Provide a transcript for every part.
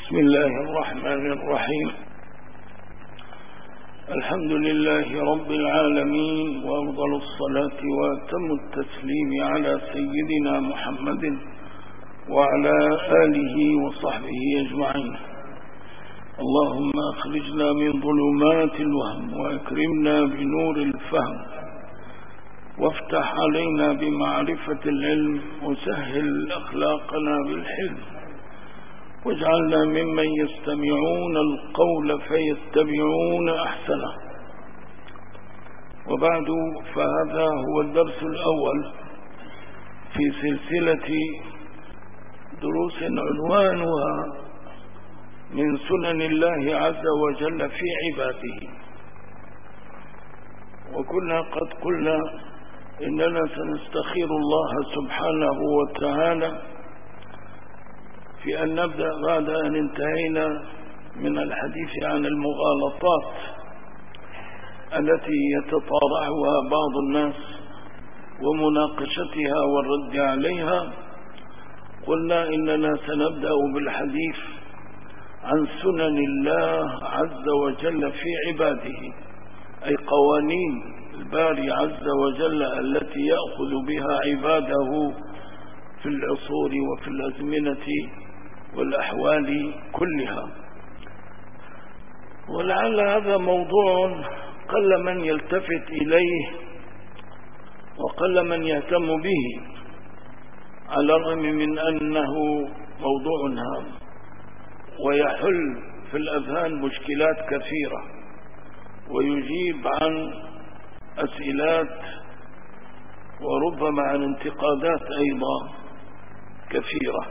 بسم الله الرحمن الرحيم. الحمد لله رب العالمين، وأفضل الصلاة وأتم التسليم على سيدنا محمد وعلى آله وصحبه أجمعين. اللهم أخرجنا من ظلمات الوهم وأكرمنا بنور الفهم، وافتح علينا بمعرفة العلم، وسهل أخلاقنا بالحلم، واجعلنا ممن يستمعون القول فيتبعون أحسنه. وبعد، فهذا هو الدرس الأول في سلسلة دروس عنوانها من سنن الله عز وجل في عباده. وكنا قد قلنا إننا سنستخير الله سبحانه وتعالى في أن نبدأ بعد أن انتهينا من الحديث عن المغالطات التي يتطارعها بعض الناس ومناقشتها والرد عليها. قلنا إننا سنبدأ بالحديث عن سنن الله عز وجل في عباده، أي قوانين الباري عز وجل التي يأخذ بها عباده في العصور وفي الأزمنة والأحوال كلها. ولعل هذا موضوع قل من يلتفت إليه وقل من يهتم به، على الرغم من أنه موضوع هام ويحل في الأذهان مشكلات كثيرة، ويجيب عن أسئلات وربما عن انتقادات أيضا كثيرة.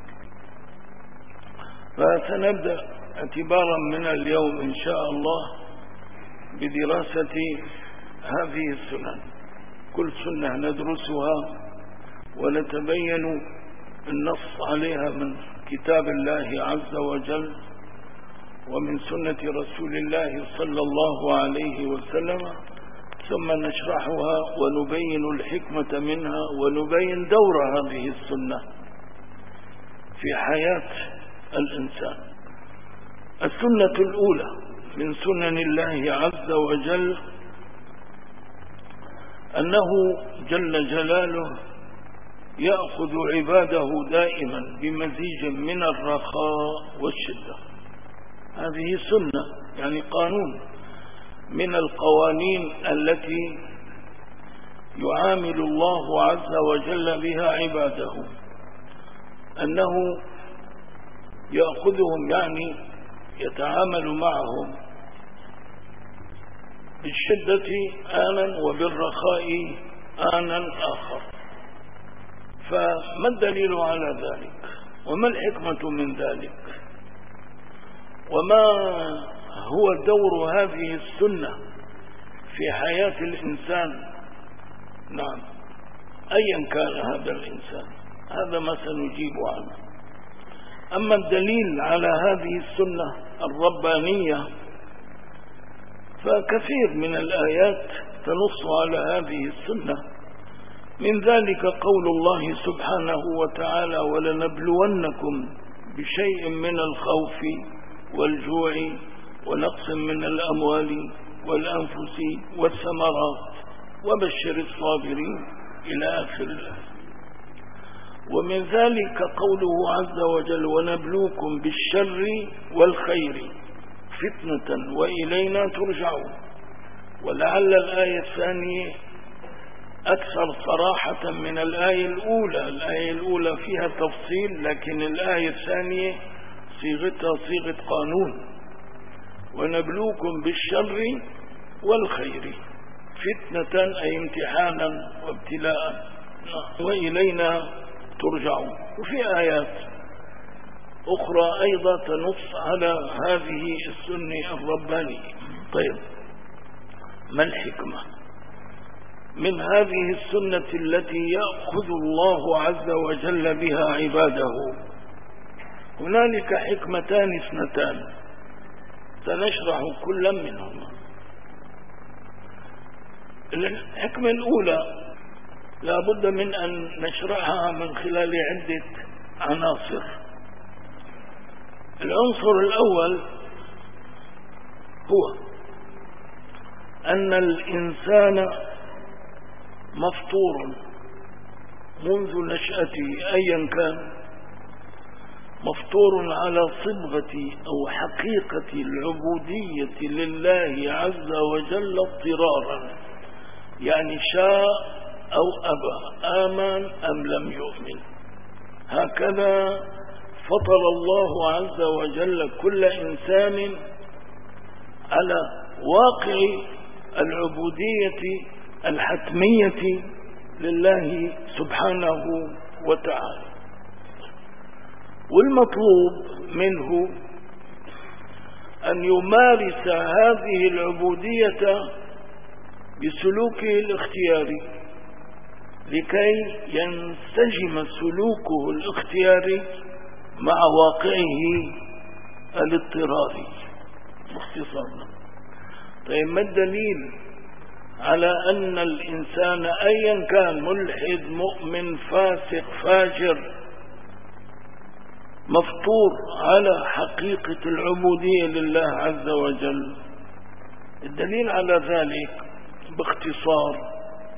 فسنبدأ اعتبارا من اليوم إن شاء الله بدراسة هذه السنن. كل سنة ندرسها ونتبين النص عليها من كتاب الله عز وجل ومن سنة رسول الله صلى الله عليه وسلم، ثم نشرحها ونبين الحكمة منها ونبين دور هذه السنة في حياة الإنسان. السنة الأولى من سنن الله عز وجل أنه جل جلاله يأخذ عباده دائما بمزيج من الرخاء والشدة. هذه سنة، يعني قانون من القوانين التي يعامل الله عز وجل بها عباده، أنه يأخذهم، يعني يتعامل معهم بالشدة آنا وبالرخاء آنا آخر. فما الدليل على ذلك؟ وما الحكمة من ذلك؟ وما هو دور هذه السنة في حياة الإنسان؟ نعم، أيا كان هذا الإنسان، هذا ما سنجيب عنه. أما الدليل على هذه السنة الربانية فكثير من الآيات تنص على هذه السنة. من ذلك قول الله سبحانه وتعالى: ولنبلونكم بشيء من الخوف والجوع ونقص من الأموال والأنفس والثمرات وبشر الصابرين، إلى آخر الآية. ومن ذلك قوله عز وجل: ونبلوكم بالشر والخير فتنة وإلينا ترجعون. ولعل الآية الثانية أكثر صراحة من الآية الأولى. الآية الأولى فيها تفصيل، لكن الآية الثانية صيغتها صيغة قانون: ونبلوكم بالشر والخير فتنة، أي امتحانا وابتلاء، وإلينا ترجعون. وفي آيات أخرى أيضا تنص على هذه السنة الربانية. طيب، ما الحكمة من هذه السنة التي يأخذ الله عز وجل بها عباده؟ هنالك حكمتان اثنتان سنشرح كل منهما. الحكمة الأولى لا بد من أن نشرحها من خلال عدة عناصر. العنصر الأول هو أن الإنسان مفطور منذ نشأته أيا كان، مفطور على صبغة أو حقيقة العبودية لله عز وجل اضطرارا، يعني شاء أو أبى، آمن أم لم يؤمن. هكذا فطر الله عز وجل كل إنسان على واقع العبودية الحتمية لله سبحانه وتعالى. والمطلوب منه أن يمارس هذه العبودية بسلوكه الاختياري لكي ينسجم سلوكه الاختياري مع واقعه الاضطراري باختصار. طيب ما الدليل على أن الإنسان أيا كان ملحد مؤمن فاسق فاجر مفطور على حقيقة العبودية لله عز وجل؟ الدليل على ذلك باختصار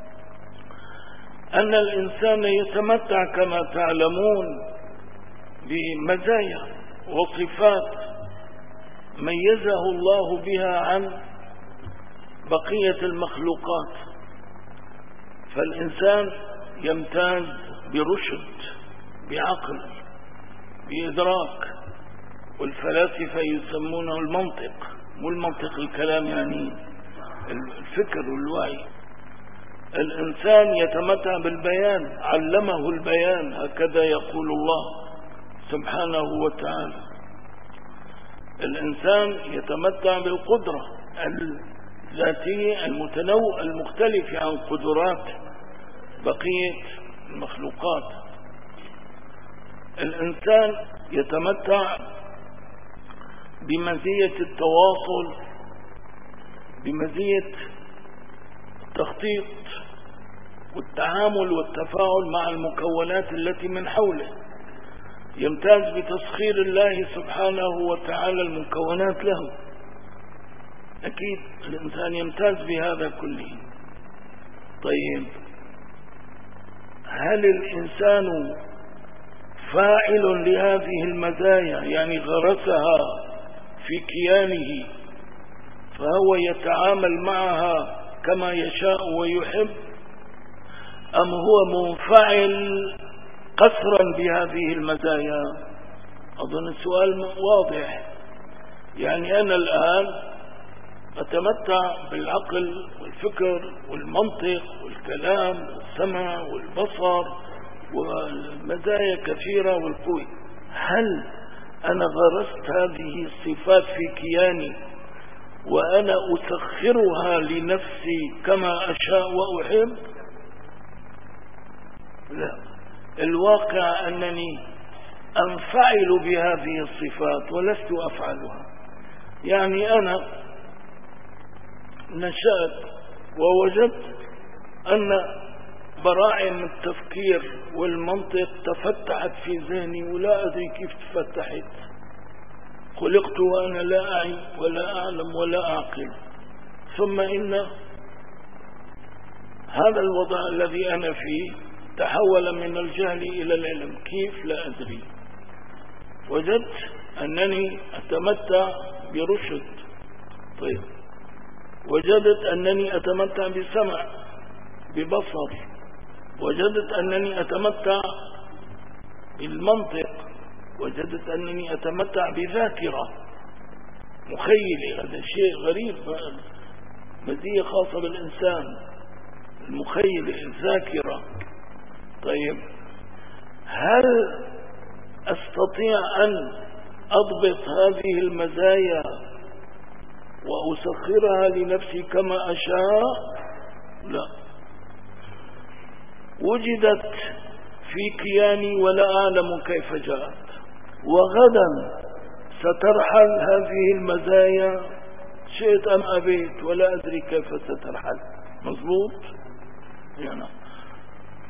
أن الإنسان يتمتع كما تعلمون بمزايا وصفات ميزه الله بها عن بقية المخلوقات. فالإنسان يمتاز برشد، بعقل، بإدراك، والفلاسفة يسمونه المنطق، مو المنطق الكلام يعني الفكر والوعي. الإنسان يتمتع بالبيان، علمه البيان، هكذا يقول الله سبحانه وتعالى. الإنسان يتمتع بالقدرة الذاتية المتنوع المختلفة عن قدرات بقية المخلوقات. الإنسان يتمتع بمزية التواصل، بمزية التخطيط والتعامل والتفاعل مع المكونات التي من حوله. يمتاز بتسخير الله سبحانه وتعالى المكونات له. أكيد الإنسان يمتاز بهذا كله. طيب هل الإنسان فاعل لهذه المزايا، يعني غرسها في كيانه فهو يتعامل معها كما يشاء ويحب، أم هو منفعل قصرا بهذه المزايا؟ أظن السؤال واضح. يعني أنا الآن أتمتع بالعقل والفكر والمنطق والكلام والسمع والبصر والمزايا كثيرة والقوة. هل أنا غرست هذه الصفات في كياني وأنا أسخرها لنفسي كما أشاء وأحب؟ لا، الواقع أنني أنفعل بهذه الصفات ولست أفعلها. يعني أنا نشأت ووجدت أن براعم التفكير والمنطق تفتحت في ذهني ولا أدري كيف تفتحت. خلقت وأنا لا أعي ولا أعلم ولا أعقل، ثم إن هذا الوضع الذي أنا فيه تحول من الجهل إلى العلم. كيف؟ لا أدري. وجدت أنني أتمتع برشد. طيب وجدت أنني أتمتع بسمع، ببصر. وجدت أنني أتمتع بالمنطق. وجدت أنني أتمتع بذاكرة مخيلة. هذا شيء غريب، مزية خاصة بالإنسان، المخيلة، الذاكرة. طيب هل أستطيع أن أضبط هذه المزايا وأسخرها لنفسي كما أشاء؟ لا. وجدت في كياني ولا أعلم كيف جاءت، وغدا سترحل هذه المزايا شئت أم أبيت، ولا أدري كيف سترحل. مظبوط؟ يعني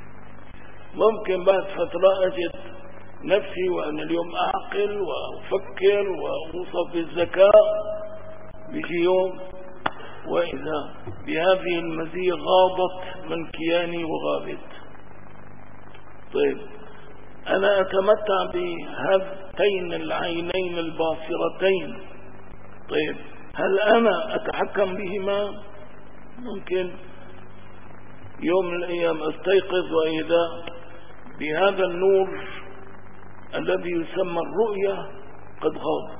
ممكن بعد فترة أجد نفسي وأنا اليوم أعقل وأفكر أبكر وأوصف بالذكاء، بيجي يوم وإذا بهذه المزية غاضت من كياني وغابت. طيب أنا أتمتع بهاتين العينين الباصرتين، طيب هل أنا أتحكم بهما؟ ممكن يوم من الأيام أستيقظ وإذا بهذا النور الذي يسمى الرؤية قد غاب.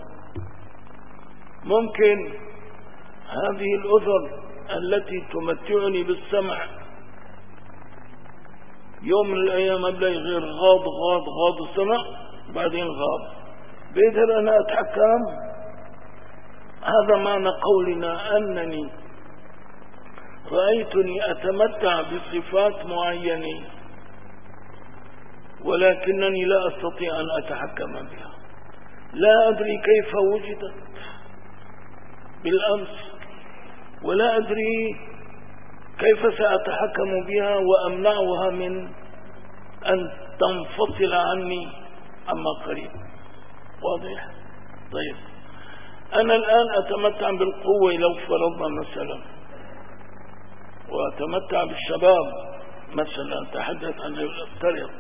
ممكن هذه الأذن التي تمتعني بالسمع يوم من الأيام أبلغ غير غاض السمع بعدين غاب. بقدر أنا أتحكم؟ هذا معنى قولنا أنني رأيتني أتمتع بصفات معينة ولكنني لا أستطيع أن أتحكم بها، لا أدري كيف وجدت بالأمس، ولا أدري كيف سأتحكم بها وأمنعها من أن تنفصل عني عما قريب. واضح؟ طيب أنا الآن أتمتع بالقوة لو فرضنا مثلا، وأتمتع بالشباب مثلا، أتحدث عن الأفترض،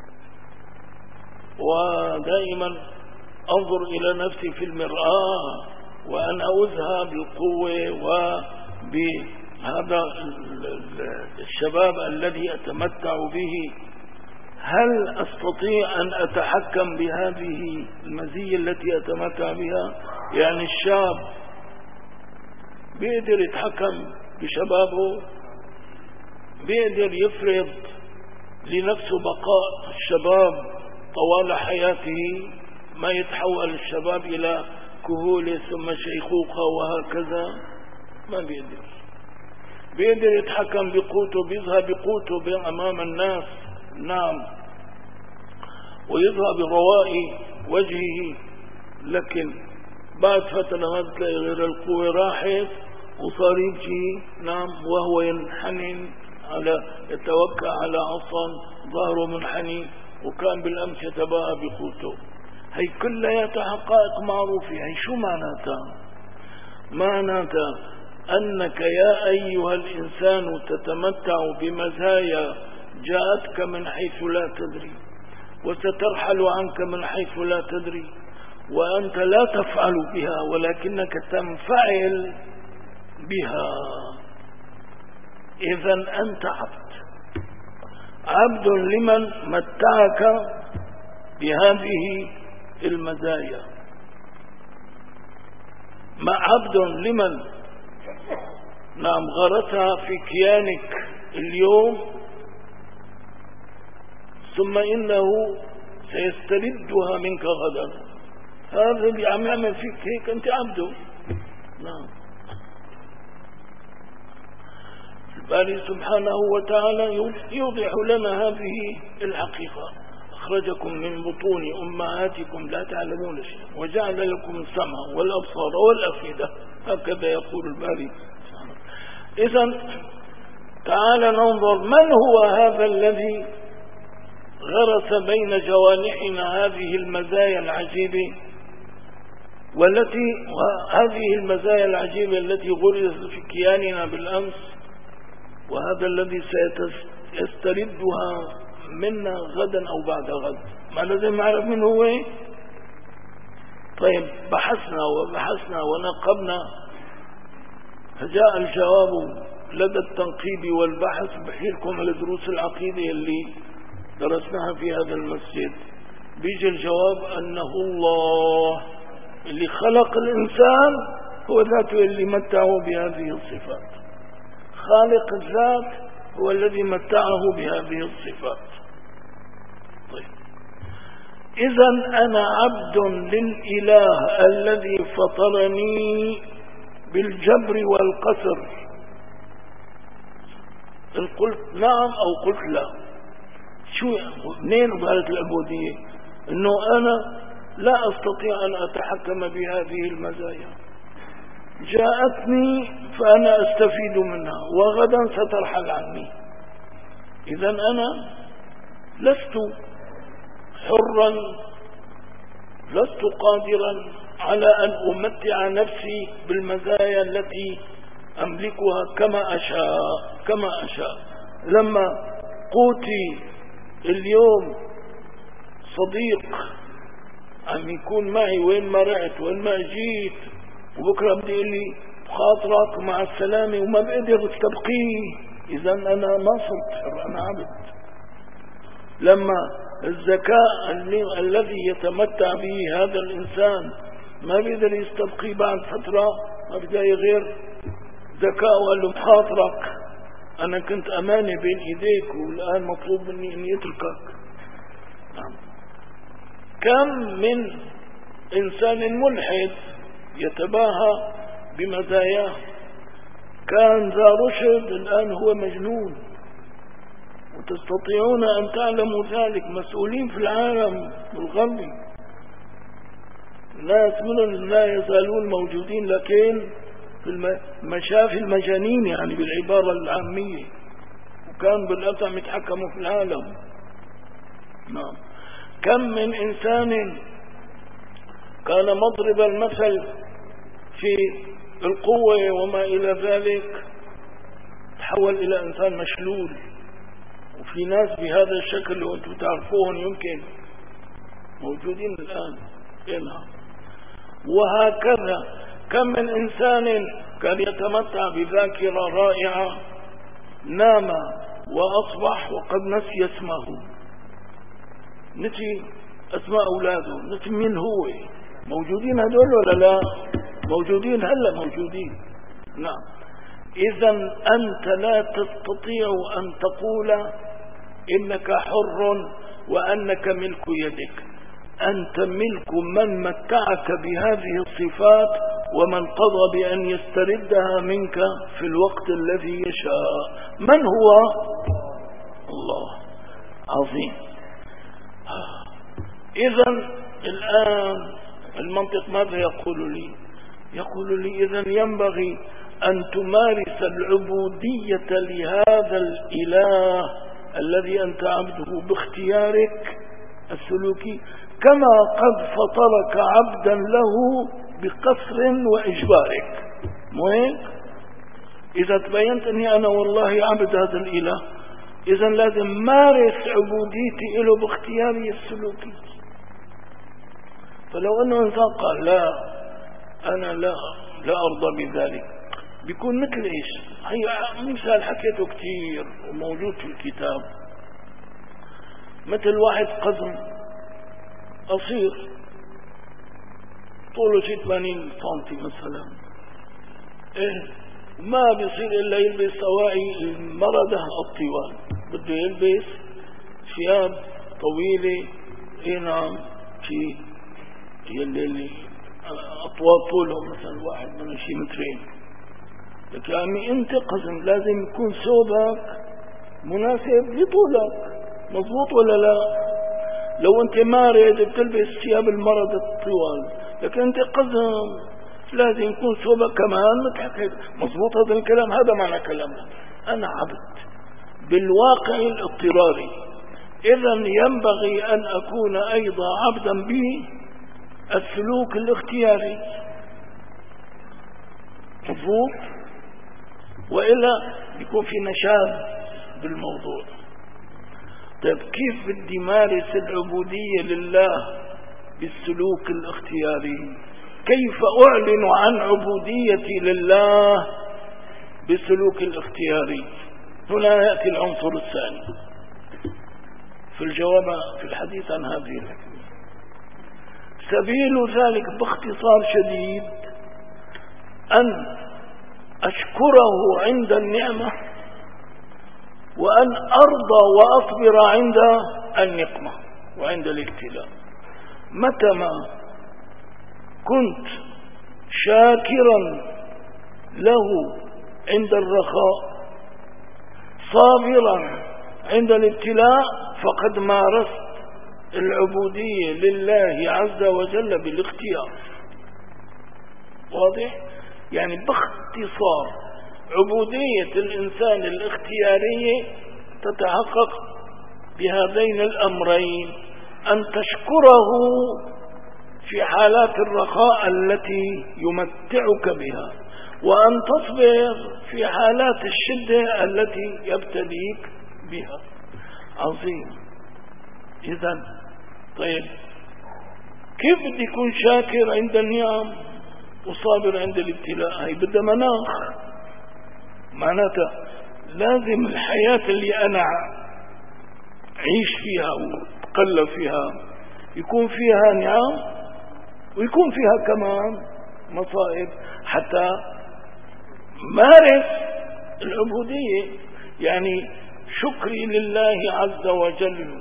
ودائما أنظر إلى نفسي في المرآة وأنا أزهى بالقوة وبهذا الشباب الذي أتمتع به. هل أستطيع أن أتحكم بهذه المزية التي أتمتع بها؟ يعني الشاب بيقدر يتحكم بشبابه، بيقدر يفرض لنفسه بقاء الشباب طوال حياته، ما يتحول الشباب إلى كهولة ثم شيخوخة وهكذا، ما بيقدر. بيقدر يتحكم بقوته، بيظهر بقوته أمام الناس، نعم، ويظهر برواء وجهه، لكن بعد فترة ما تلاقي غير القوة راحت وصار يبكي، نعم، وهو ينحني يتوكى على عصا، ظهره منحني، وكان بالأمس يتباهى بقوته. هي كلها حقائق معروفة. هي شو معناتها؟ معناتها أنك يا أيها الإنسان تتمتع بمزايا جاءتك من حيث لا تدري، وسترحل عنك من حيث لا تدري، وأنت لا تفعل بها ولكنك تنفعل بها. إذن أنت عبد لمن متعك بهذه المزايا، عبد لمن نعم غرسها في كيانك اليوم، ثم إنه سيستردها منك غدا. هذا اللي عم يعمل فيك هيك، أنت عبده. نعم. الباري سبحانه وتعالى يوضح لنا هذه الحقيقة. أخرجكم من بطون أمهاتكم لا تعلمون شيئا وجعل لكم السمع والأبصار والأفئدة، هكذا يقول الباري. إذن تعال ننظر من هو هذا الذي غرس بين جوانحنا هذه المزايا العجيبة، وهذه المزايا العجيبة التي غرست في كياننا بالأمس، وهذا الذي سيستردها منا غدا أو بعد غد. ما لازم نعرف من هو. طيب بحثنا ونقبنا، فجاء الجواب لدى التنقيب والبحث. بحيلكم على دروس العقيدة اللي درسناها في هذا المسجد، بيجي الجواب أنه الله اللي خلق الإنسان هو ذاته اللي متعه بهذه الصفات. خالق الذات هو الذي متعه بهذه الصفات. طيب إذن أنا عبد للإله الذي فطرني بالجبر والقسر. إن قلت نعم أو قلت لا، شو منين ظهرت العبودية؟ إنه أنا لا أستطيع أن أتحكم بهذه المزايا، جاءتني فأنا أستفيد منها وغدا سترحل عني. إذن أنا لست حرا لست قادرا على أن أمتع نفسي بالمزايا التي أملكها كما أشاء. لما قوتي اليوم صديق عم يكون معي وين ما رحت وين ما جيت، وبكرة بدي يقول لي خاطرك مع السلامة وما بقدر استبقيه، إذا أنا ما صرت حر، أنا عبد. لما الذكاء الذي يتمتع به هذا الإنسان ما بيقدر يستبقيه بعد فترة، ما بدأ غير ذكاء وقال له بخاطرك أنا كنت أمانة بين إيديك والآن مطلوب مني أن يتركك. كم من إنسان ملحد يتباهى بمزاياه، كان ذا رشد الآن هو مجنون، وتستطيعون أن تعلموا ذلك. مسؤولين في العالم الغربي ناس منهم لا يزالون موجودين، لكن في المشافي المجانين يعني بالعبارة العامية، وكان بالأطعمة يتحكموا في العالم. نعم. كم من إنسان كان مضرب المثل في القوة وما إلى ذلك تحول إلى إنسان مشلول. وفي ناس بهذا الشكل وأنتم تعرفوهم يمكن موجودين الآن. وهكذا كم من إنسان كان يتمتع بذاكرة رائعة نام وأصبح وقد نسي اسمه، نسي أسماء أولاده، نسي من هو. موجودين هدول ولا لا؟ موجودين، هلا موجودين. نعم. إذا أنت لا تستطيع أن تقول إنك حر وأنك ملك يدك. أنت ملك من متعك بهذه الصفات ومن قضى بأن يستردها منك في الوقت الذي يشاء. من هو؟ الله. عظيم. إذا الآن المنطق ماذا يقول لي؟ يقول لي إذا ينبغي أن تمارس العبودية لهذا الإله الذي أنت عبده باختيارك السلوكي، كما قد فطرك عبدا له بقصر وإجبارك. مهم. إذا تبينت أني أنا والله عبد هذا الإله، إذا لازم مارس عبوديتي له باختياري السلوكي. فلو أنه إنسان قال لا أنا لا أرضى بذلك، بيكون مثل إيش؟ هي مثال حكيته كتير وموجود في الكتاب. مثل واحد قزم قصير طوله 80 سنتي مثلا، ما بيصير إلا يلبس سواعي المردة الطوال، بده يلبس ثياب طويلة. نعم. في اللي أطوال طولهم مثلا واحد من شي مترين. لكن يعني أنت قزم لازم يكون ثوبك مناسب لطولك، مضبوط ولا لا؟ لو أنت مارد بتلبس ثياب المرض الطوال، لكن أنت قزم لازم يكون ثوبك كمان متحكم. مضبوط هذا الكلام؟ هذا معنى كلامنا. أنا عبد بالواقع الاضطراري، إذا ينبغي أن أكون أيضا عبدا بالسلوك الاختياري. مضبوط؟ وإلا يكون في نشاذ بالموضوع. طيب كيف بدي مارس العبودية لله بالسلوك الاختياري؟ كيف أعلن عن عبوديتي لله بالسلوك الاختياري؟ هنا يأتي العنصر الثاني في الجواب في الحديث عن هذه الحكمة. سبيل ذلك باختصار شديد أن أشكره عند النعمة، وأن أرضى وأصبر عند النقمة وعند الابتلاء. متى ما كنت شاكرا له عند الرخاء صابرا عند الابتلاء فقد مارست العبودية لله عز وجل بالاختيار. واضح؟ يعني باختصار عبودية الإنسان الاختيارية تتحقق بهذين الأمرين: أن تشكره في حالات الرخاء التي يمتعك بها، وأن تصبر في حالات الشدة التي يبتليك بها. عظيم. إذن طيب كيف بدي يكون شاكر عند النعم وصابر عند الابتلاء؟ هي بدها مناخ. معناتها لازم الحياة اللي أنا عيش فيها وتقلب فيها يكون فيها نعم ويكون فيها كمان مصائب حتى مارس العبودية. يعني شكري لله عز وجل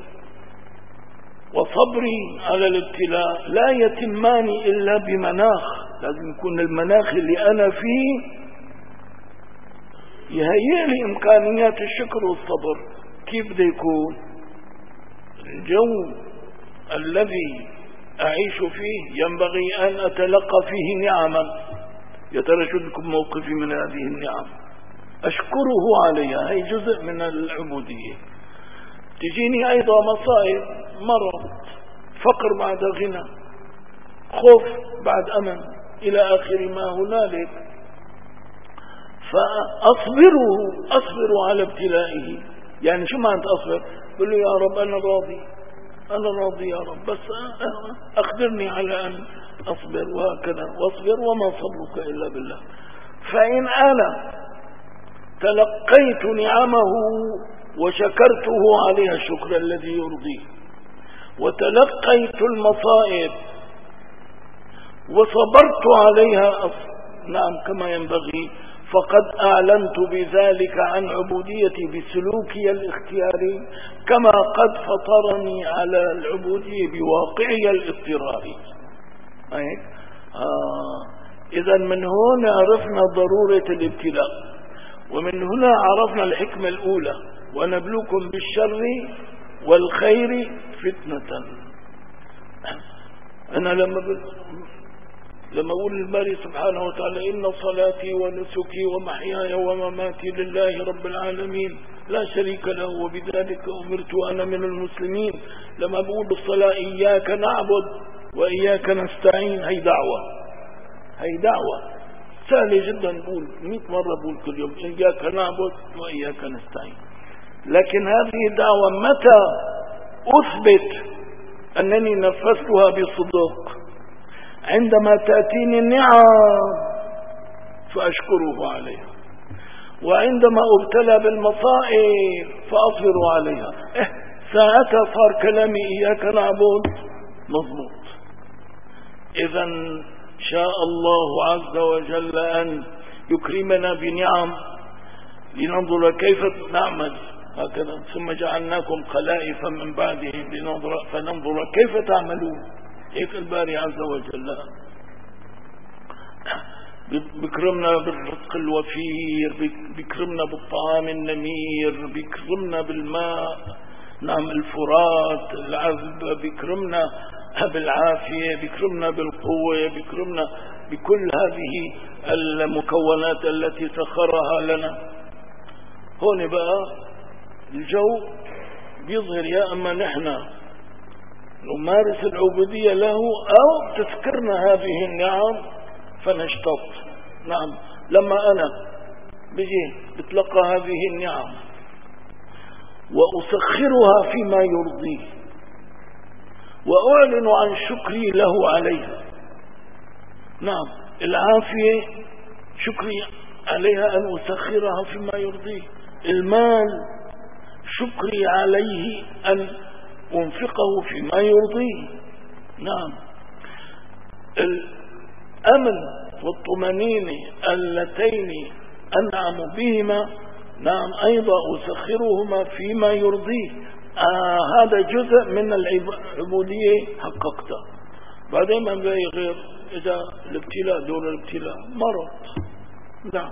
وصبري على الابتلاء لا يتمان إلا بمناخ. لازم يكون المناخ اللي أنا فيه يهيئ لي إمكانيات الشكر والصبر. كيف بده يكون الجو الذي أعيش فيه؟ ينبغي أن أتلقى فيه نعما. يا ترى شو بكم موقفي من هذه النعم؟ أشكره عليها، هي جزء من العبودية. تجيني أيضا مصائب، مرض، فقر بعد غنى، خوف بعد أمن، إلى آخر ما هنالك. أصبر على ابتلائه. يعني شو معنى أصبر؟ بقول له يا رب أنا راضي يا رب، بس أخبرني على أن أصبر، وهكذا. واصبر وما صبرك إلا بالله. فإن أنا تلقيت نعمه وشكرته عليها الشكر الذي يرضيه، وتلقيت المصائب وصبرت عليها نعم كما ينبغي، فقد أعلنت بذلك عن عبوديتي بسلوكي الاختياري، كما قد فطرني على العبودية بواقعي الاضطراري. إذا من هنا عرفنا ضرورة الابتلاء، ومن هنا عرفنا الحكمة الأولى: ونبلوكم بالشر والخير فتنة. أنا لما أقول الباري سبحانه وتعالى: إن صلاتي ونسكي ومحياي ومماتي لله رب العالمين لا شريك له وبذلك أمرت أنا من المسلمين. لما بقول الصلاة إياك نعبد وإياك نستعين، هي دعوة سهلة جدا. بقول 100 مرة بقول كل يوم إياك نعبد وإياك نستعين. لكن هذه الدعوة متى أثبت أنني نفذتها بصدق؟ عندما تأتيني النعم فأشكره عليها، وعندما أبتلى بالمصائب فأصبر عليها. ساعتها صار كلامي إياك نعبد مضبوط. إذا شاء الله عز وجل أن يكرمنا بنعم لننظر كيف نعمل هكذا، ثم جعلناكم خلائف من بعدهم فننظر كيف تعملون. هيك الباري عز وجل بكرمنا بالرزق الوفير، بكرمنا بالطعام النمير، بكرمنا بالماء نعم الفرات العذب، بكرمنا بالعافية، بكرمنا بالقوة، بكرمنا بكل هذه المكونات التي سخرها لنا. هون بقى الجو بيظهر: يا أما نحن نمارس العبودية له أو تذكرنا هذه النعم فنشتط. نعم، لما أنا بيجي بتلقى هذه النعم وأسخرها فيما يرضيه وأعلن عن شكري له عليها. نعم، العافية شكري عليها أن أسخرها فيما يرضيه. المال شكري عليه أن أنفقه فيما يرضيه. نعم، الأمن والطمأنينة اللتين أنعم بهما نعم أيضا أسخرهما فيما يرضيه. هذا جزء من العبودية حققته. بعدين ما بقى غير إذا الابتلاء دور الابتلاء، مرض، نعم،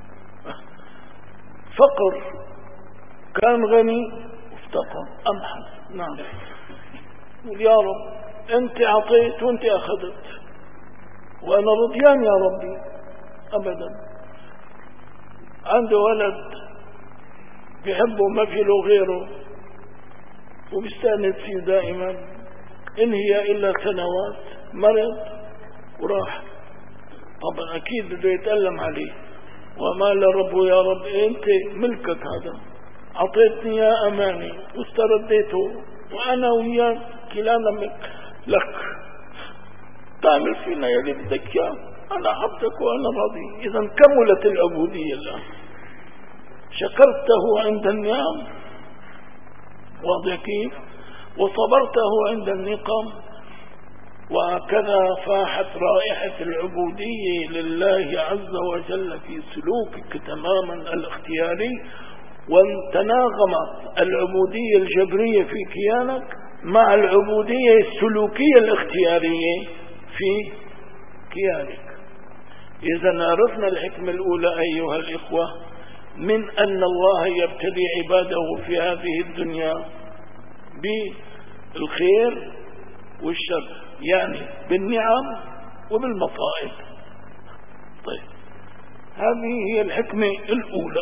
فقر، كان غني افتقر، أمحس. نعم، يا رب أنت أعطيت وأنت أخذت وأنا رضيان يا ربي. أبدا. عنده ولد بيحبه ما في له غيره وبيستأنس فيه دائما، إن هي إلا سنوات مرض وراح، طبعا أكيد بده يتألم عليه. وما لربه يا رب أنت ملكك هذا، أعطيتني يا أماني واسترديته، وأنا وياك كلانا ملك لك، تعمل فينا يلي بدك إياه، أنا عبدك وأنا راضي. إذا كملت العبودية الآن. شكرته عند النعم، واضح كيف؟ وصبرته عند النقم. وهكذا فاحت رائحة العبودية لله عز وجل في سلوكك تماما الاختياري، وتناغمت العبودية الجبرية في كيانك مع العبودية السلوكية الاختيارية في كيانك. إذا عرفنا الحكمة الأولى أيها الإخوة من أن الله يبتلي عباده في هذه الدنيا بالخير والشر، يعني بالنعم وبالمصائب. طيب هذه هي الحكمة الأولى.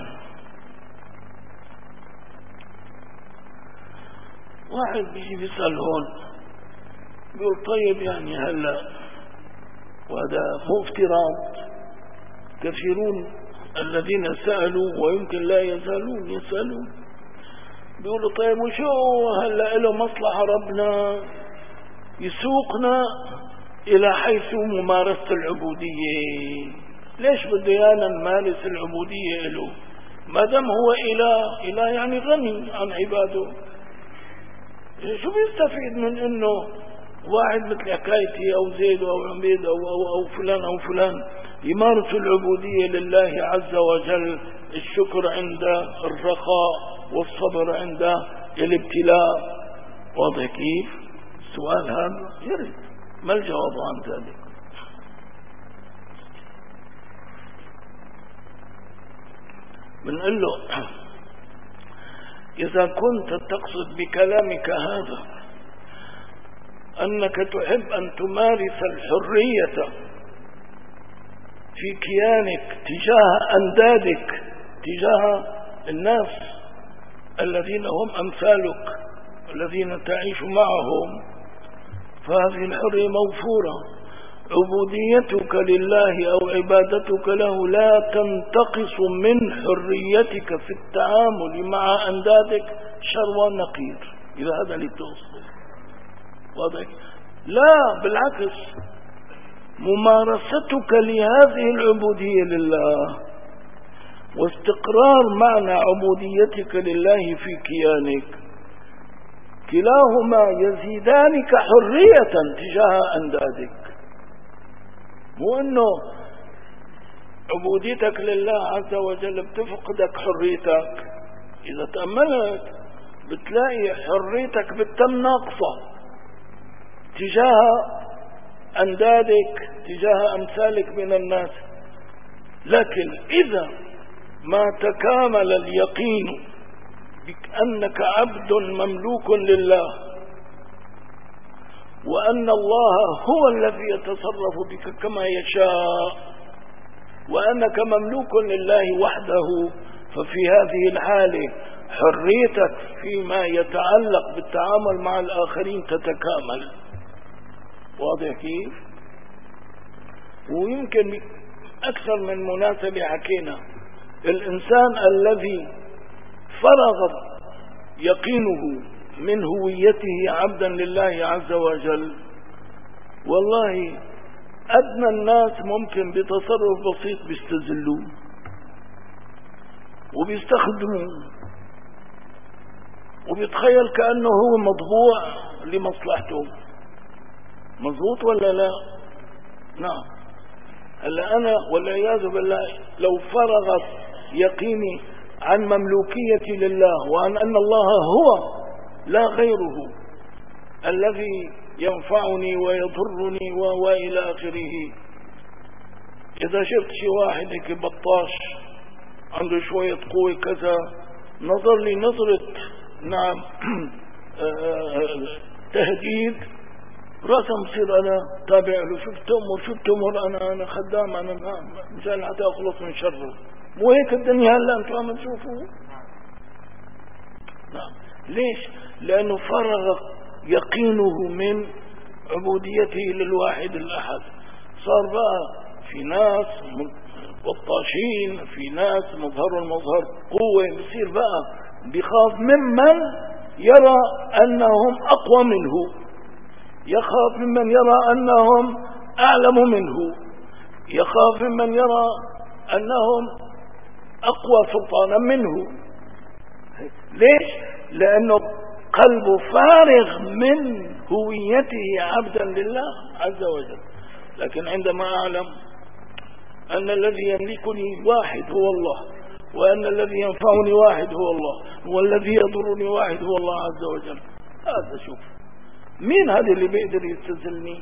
واحد بيجي بيسأل هون بيقول طيب يعني هلا، وهذا مو افتراض، كثيرون الذين سألوا ويمكن لا يزالون يسألون بيقولوا طيب وشو هلا له مصلحة ربنا يسوقنا إلى حيث ممارسة العبودية؟ ليش بده يانا نمارس العبودية له ما دام هو إله يعني غني عن عباده؟ شو بيستفيد من إنه واحد مثل حكايتي أو زيد أو عبيد أو فلان أو فلان يمارس العبودية لله عز وجل، الشكر عند الرخاء والصبر عند الابتلاء؟ واضح كيف؟ السؤال هذا يرد، ما الجواب عن ذلك؟ بنقول له إذا كنت تقصد بكلامك هذا أنك تحب أن تمارس الحرية في كيانك تجاه أندادك، تجاه الناس الذين هم أمثالك الذين تعيش معهم، فهذه الحرية موفورة. عبوديتك لله أو عبادتك له لا تنتقص من حريتك في التعامل مع أندادك شر ونقير، إذا هذا اللي تقصده. واضح؟ لا بالعكس، ممارستك لهذه العبودية لله واستقرار معنى عبوديتك لله في كيانك كلاهما يزيدانك حرية تجاه أندادك. مو أنه عبوديتك لله عز وجل بتفقدك حريتك، إذا تأملت بتلاقي حريتك بالتم ناقصة تجاه أندادك، تجاه أمثالك من الناس. لكن إذا ما تكامل اليقين بأنك عبد مملوك لله، وأن الله هو الذي يتصرف بك كما يشاء، وأنك مملوك لله وحده، ففي هذه الحالة حريتك فيما يتعلق بالتعامل مع الآخرين تتكامل. واضح كيف؟ ويمكن أكثر من مناسبة حكينا، الإنسان الذي فرغ يقينه من هويته عبدا لله عز وجل، والله أدنى الناس ممكن بتصرف بسيط بيستزلوه وبيستخدموه، وبيتخيل كأنه هو مطبوع لمصلحته. مظبوط ولا لا؟ نعم. هلا أنا والعياذ بالله لو فرغت يقيني عن مملوكيتي لله، وعن أن الله هو لا غيره الذي ينفعني ويضرني وإلى آخره، إذا شفت شي واحد هيك بطاش عنده شوية قوة كذا، نظر لي نظرة نعم تهديد، رسم بصير أنا تابع له، شو بتأمر أنا خدام، أنا مشان حتى أخلص من شره. مو هيك الدنيا هلا أنتم عم تشوفوا؟ نعم. ليش؟ لأنه فرغ يقينه من عبوديته للواحد الأحد. صار بقى في ناس بطاشين، في ناس مظهر قوة، بصير بقى بيخاف ممن يرى أنهم أقوى منه، يخاف ممن يرى أنهم أعلم منه، يخاف ممن يرى أنهم أقوى سلطانا منه. ليش؟ لأنه قلبه فارغ من هويته عبدا لله عز وجل. لكن عندما أعلم أن الذي يملكني واحد هو الله، وأن الذي ينفعني واحد هو الله، والذي يضرني واحد هو الله عز وجل، هذا شوف مين هذا اللي بيقدر يستزلني؟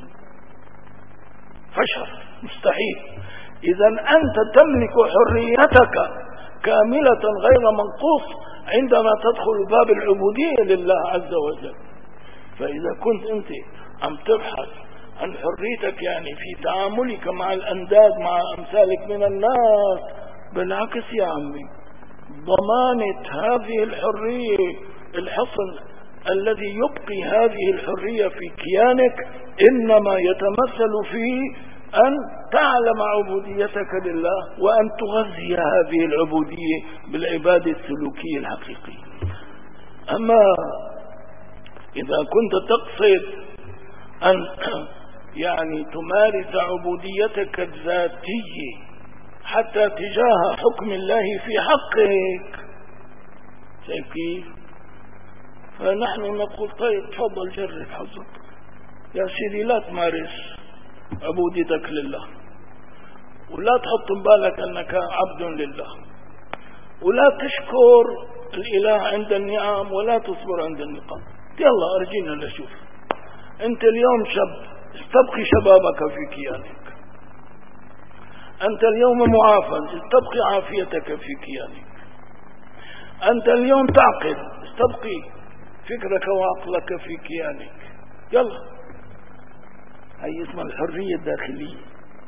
فشل، مستحيل. إذا أنت تملك حريتك كاملة غير منقوص عندما تدخل باب العبودية لله عز وجل. فإذا كنت أنت عم تبحث عن حريتك يعني في تعاملك مع الأنداد مع أمثالك من الناس، بالعكس يا عمي، ضمانة هذه الحرية، الحصن الذي يبقي هذه الحرية في كيانك إنما يتمثل في أن تعلم عبوديتك لله، وأن تغذي هذه العبودية بالعبادة السلوكية الحقيقية. أما إذا كنت تقصد أن يعني تمارس عبوديتك الذاتية حتى تجاه حكم الله في حقك، شايف كيف؟ فنحن نقول طيب تفضل جرب حظك يا سيدي، لا تمارس عبوديتك لله، ولا تحط ببالك أنك عبد لله، ولا تشكر الإله عند النعم، ولا تصبر عند النقم. يلا أرجينا نشوف. أنت اليوم شاب، استبقي شبابك في كيانك. أنت اليوم معافى، استبقي عافيتك في كيانك. أنت اليوم تعقل، استبقي فكرك وعقلك في كيانك. يلا، هي اسمها الحرية الداخلية.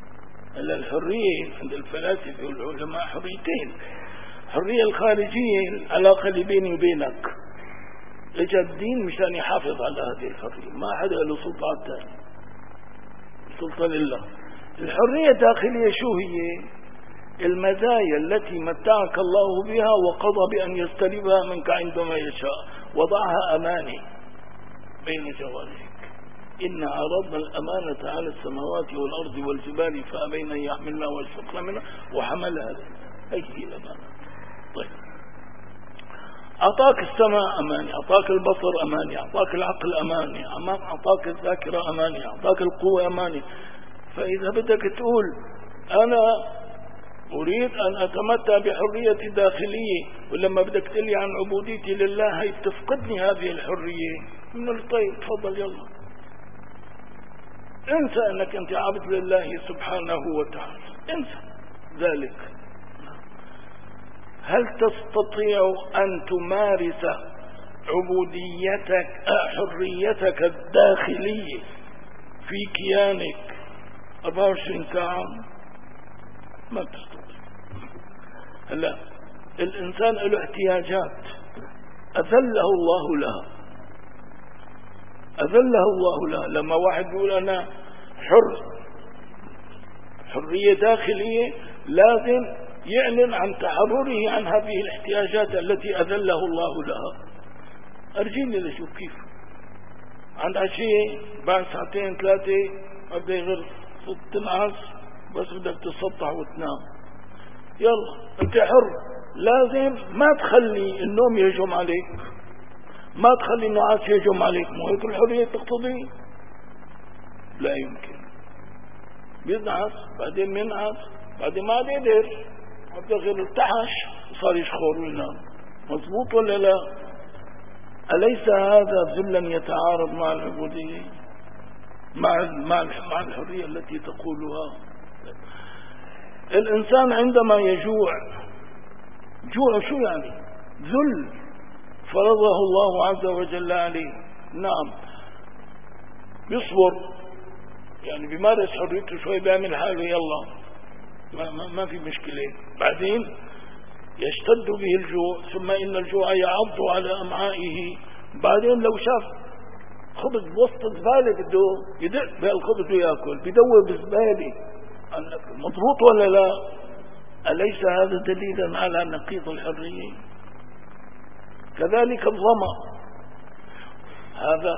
الحرية عند الفلاسفة والعلماء حريتين: الحرية الخارجية، العلاقة اللي بيني وبينك، اجى الدين مشان يحافظ على هذه الحرية، ما حدا له سلطان ثاني، السلطان لله. الحرية الداخلية شو هي؟ المزايا التي متعك الله بها وقضى بأن يستلبها منك عندما يشاء، وضعها أماني بين جوانبك. إن عرضنا الأمانة على السماوات والأرض والجبال فأبين أن يحملنا واشفقن منها وحملها هذه الأمانة. طيب، أعطاك السماء أماني، أعطاك البصر أماني، أعطاك العقل أماني، أعطاك الذاكرة أماني، أعطاك القوة أماني. فإذا بدك تقول أنا أريد أن أتمتع بحريتي الداخلية، ولما بدك تقلي عن عبوديتي لله هي تفقدني هذه الحرية، من طيب تفضل يلا انسى أنك أنت عبد لله سبحانه وتعالى، انسى ذلك. هل تستطيع أن تمارس عبوديتك حريتك الداخلية في كيانك 24 ساعة؟ ما تستطيع. هلا الإنسان له احتياجات أذله الله لها، أذله الله لها. لما واحد يقول أنا حرية داخلية، لازم يعلن عن تحرره عن هذه الاحتياجات التي أذله الله لها. أرجيني لشوف كيف عند عشية بعد ساعتين ثلاثة ما بدي غير صوت تنعس، بس بدك تسطح وتنام. يلا انت حر، لازم ما تخلي النوم يهجم عليك، ما تخلي النعاس يهجم عليك. مو هيك الحرية تقتضي؟ لا يمكن. بينعس بعدين منعس بعدين ما بيقدر، غير التحش وصار يشخر وينام. مضبوط ولا لا؟ أليس هذا ذلا يتعارض مع العبودية، مع الحرية التي تقولها؟ الإنسان عندما يجوع، جوع شو يعني؟ ذل فرضه الله عز وجل عليه. نعم، بيصبر يعني بيمارس حريته شوي، بيعمل حاله يلا ما في مشكلة. بعدين يشتد به الجوع، ثم إن الجوع يعض على أمعائه. بعدين لو شاف خبز بوسط زبالة بده يدق بهالخبز وياكل، بدور بزبالة، مضبوط ولا لا؟ أليس هذا دليلا على نقيض الحرية؟ كذلك الظمأ، هذا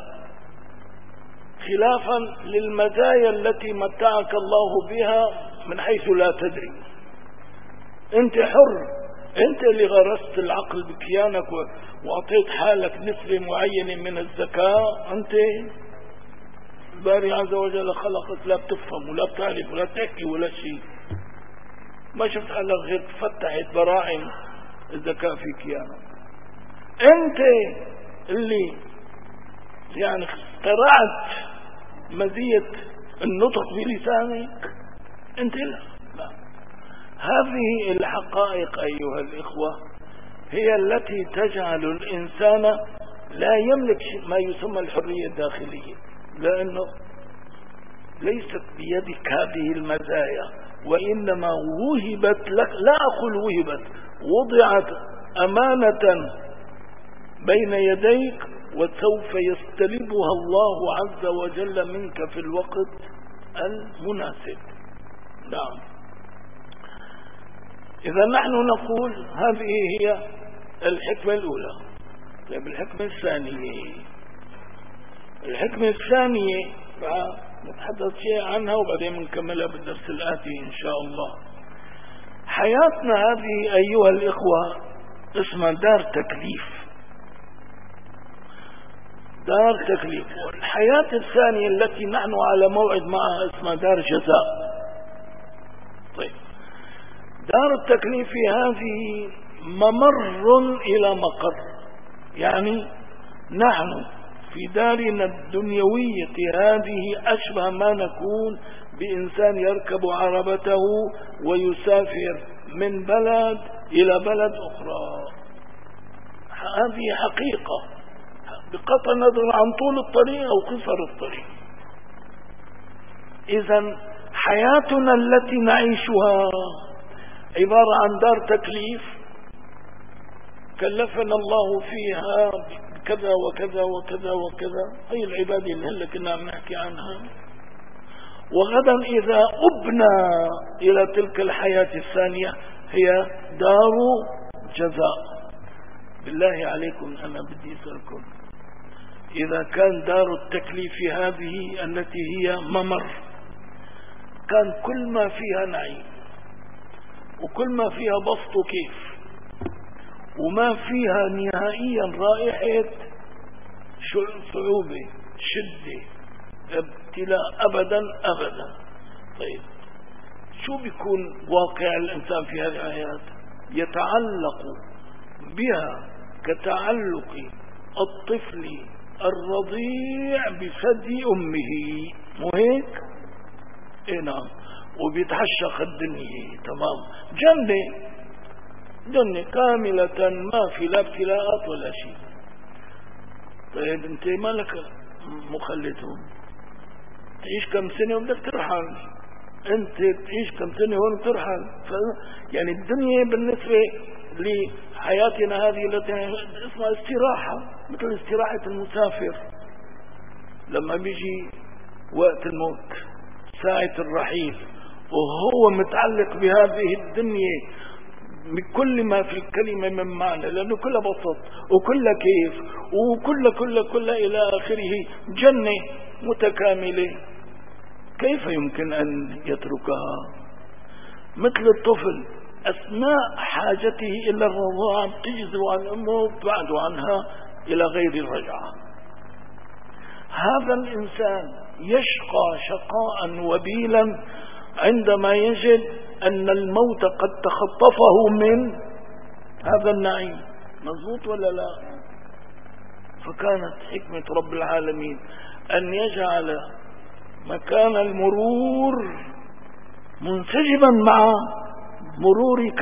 خلافا للمزايا التي متعك الله بها من حيث لا تدري. انت حر، انت اللي غرست العقل بكيانك واعطيت حالك نسبة معينة من الذكاء. انت الباري عز وجل خلقك لا بتفهم ولا بتعرف ولا بتحكي ولا شيء، ما شفت حالك غير فتحت براعم الذكاء في كيانك. انت اللي يعني اخترعت مزية النطق بلسانك، انت لا. هذه الحقائق أيها الإخوة هي التي تجعل الإنسان لا يملك ما يسمى الحرية الداخلية، لأنه ليست بيدك هذه المزايا، وإنما وهبت لك، لا أقول وهبت، وضعت أمانة بين يديك وسوف يستلبها الله عز وجل منك في الوقت المناسب. نعم. إذا نحن نقول هذه هي الحكمة الأولى. طيب الحكمة الثانية، الحكمة الثانية نتحدث شيء عنها وبعدين نكملها بالدرس الآتي إن شاء الله. حياتنا هذه أيها الإخوة اسمها دار تكليف، دار تكليف. والحياة الثانية التي نحن على موعد معها اسمها دار جزاء. طيب دار التكليف هذه ممر إلى مقر، يعني نحن في دارنا الدنيوية هذه أشبه ما نكون بإنسان يركب عربته ويسافر من بلد إلى بلد أخرى. هذه حقيقة بقطع النظر عن طول الطريق أو قصر الطريق. إذن حياتنا التي نعيشها عبارة عن دار تكليف كلفنا الله فيها كذا وكذا وكذا وكذا، هي العبادة اللي هلا كنا عم نحكي عنها. وغدا إذا أبنى إلى تلك الحياة الثانية هي دار جزاء. بالله عليكم أنا بدي أسألكم، إذا كان دار التكليف هذه التي هي ممر، كان كل ما فيها نعيم وكل ما فيها بسط كيف وما فيها نهائيا رائحة صعوبة شدة ابتلاء أبدا أبدا. طيب شو بيكون واقع الإنسان في هذه الحياة؟ يتعلق بها كتعلق الطفل الرضيع بثدي أمه، مو هيك؟ إيه نعم. وبيتعشق الدنيا تمام، جنة كاملة ما في لا ابتلاءات ولا شيء. طيب انت مالك مخلتهم؟ تعيش كم سنة وبدك ترحل، انت تعيش كم سنة وين ترحل. يعني الدنيا بالنسبة لحياتنا هذه التي اسمها استراحة، مثل استراحة المسافر لما بيجي وقت الموت ساعة الرحيل وهو متعلق بهذه الدنيا بكل ما في الكلمة من معنى، لأنه كلها بسط وكلها كيف وكل إلى آخره، جنة متكاملة، كيف يمكن أن يتركها؟ مثل الطفل أثناء حاجته إلى الرضاعة تجزو عن أمه وتبعد عنها إلى غير الرجعة. هذا الإنسان يشقى شقاء وبيلا عندما يجد أن الموت قد تخطفه من هذا النعيم. مظبوط ولا لا؟ فكانت حكمة رب العالمين أن يجعل مكان المرور منسجما مع مرورك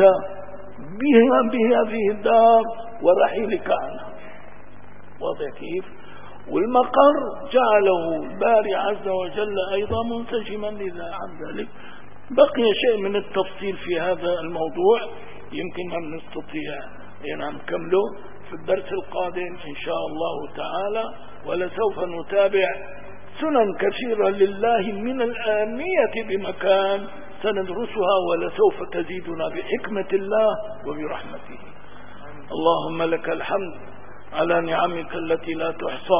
بهذه الدار ورحيلك عنها. واضح كيف؟ والمقر جعله الباري عز وجل أيضا منسجما لذا. عن ذلك بقي شيء من التفصيل في هذا الموضوع يمكن أن نستطيع أن نكمله في الدرس القادم إن شاء الله تعالى. ولسوف نتابع سنن كثيرة لله من الآنية بمكان سندرسها ولسوف تزيدنا بحكمة الله وبرحمته. اللهم لك الحمد على نعمك التي لا تحصى.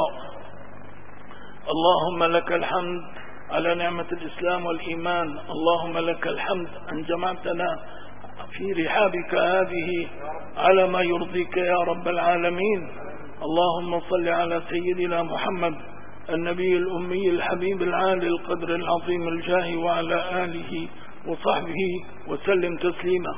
اللهم لك الحمد على نعمة الإسلام والإيمان. اللهم لك الحمد أن جمعتنا في رحابك هذه على ما يرضيك يا رب العالمين. اللهم صل على سيدنا محمد النبي الأمي الحبيب العالي القدر العظيم الجاه وعلى آله وصحبه وسلم تسليما.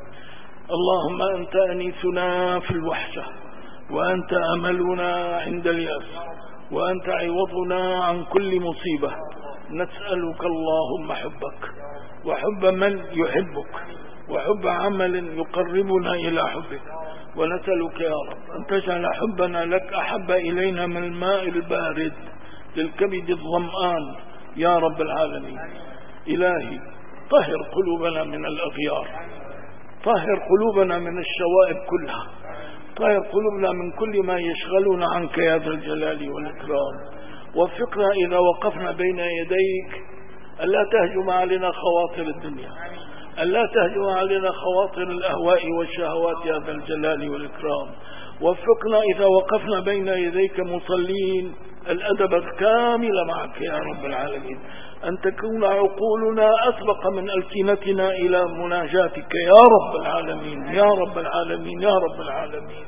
اللهم أنت أنيسنا في الوحشة، وأنت أملنا عند اليأس، وأنت عوضنا عن كل مصيبة. نسألك اللهم حبك وحب من يحبك وحب عمل يقربنا إلى حبك، ونسألك يا رب أن تجعل حبنا لك أحب إلينا من الماء البارد للكبد الظمآن يا رب العالمين. إلهي طهر قلوبنا من الأغيار، طهر قلوبنا من الشوائب كلها، طهر قلوبنا من كل ما يشغلنا عنك يا ذا الجلال والإكرام. وفقنا إذا وقفنا بين يديك ألا تهجم علينا خواطر الدنيا، ألا تهجم علينا خواطر الأهواء والشهوات يا ذا الجلال والإكرام. وفقنا إذا وقفنا بين يديك مصلين الأدب الكامل معك يا رب العالمين، أن تكون عقولنا أسبق من ألسنتنا إلى مناجاتك يا رب العالمين يا رب العالمين يا رب العالمين.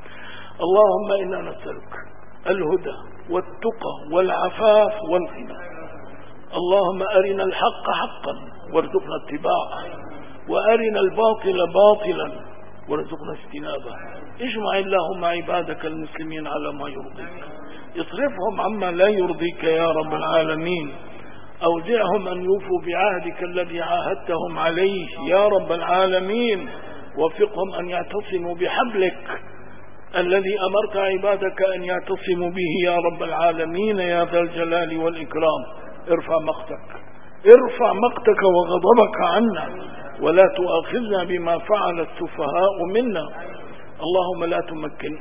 اللهم إنا نسألك الهدى والتقى والعفاف والغنى. اللهم أرنا الحق حقا وارزقنا اتباعه، وأرنا الباطل باطلا وارزقنا اجتنابه. اجمع اللهم عبادك المسلمين على ما يرضيك، اصرفهم عما لا يرضيك يا رب العالمين. أوزعهم أن يوفوا بعهدك الذي عاهدتهم عليه يا رب العالمين. وفقهم أن يعتصموا بحبلك الذي أمرت عبادك أن يعتصموا به يا رب العالمين يا ذا الجلال والإكرام. ارفع مقتك وغضبك عنا، ولا تؤاخذنا بما فعل السفهاء منا. اللهم لا تمكن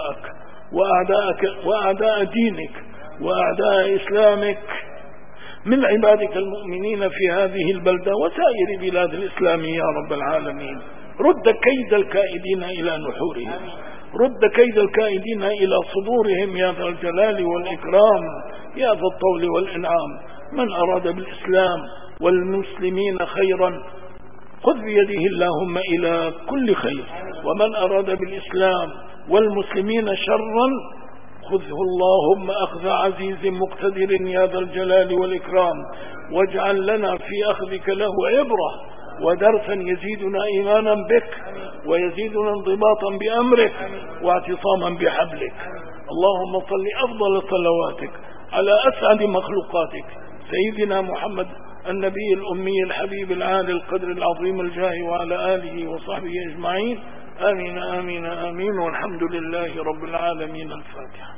أعداءك وأعداء دينك وأعداء إسلامك من عبادك المؤمنين في هذه البلدة وسائر بلاد الإسلام يا رب العالمين. رد كيد الكائدين إلى نحورهم، رد كيد الكائدين إلى صدورهم يا ذا الجلال والإكرام يا ذا الطول والإنعام. من أراد بالإسلام والمسلمين خيرا خذ بيده اللهم إلى كل خير، ومن أراد بالإسلام والمسلمين شرا خذه اللهم أخذ عزيز مقتدر يا ذا الجلال والإكرام. واجعل لنا في أخذك له عبرة ودرسا يزيدنا إيمانا بك ويزيدنا انضباطا بأمرك واعتصاما بحبلك. اللهم صل أفضل صلواتك على أسعد مخلوقاتك سيدنا محمد النبي الأمي الحبيب العالي القدر العظيم الجاه وعلى آله وصحبه أجمعين. آمين آمين آمين، والحمد لله رب العالمين. الفاتحة.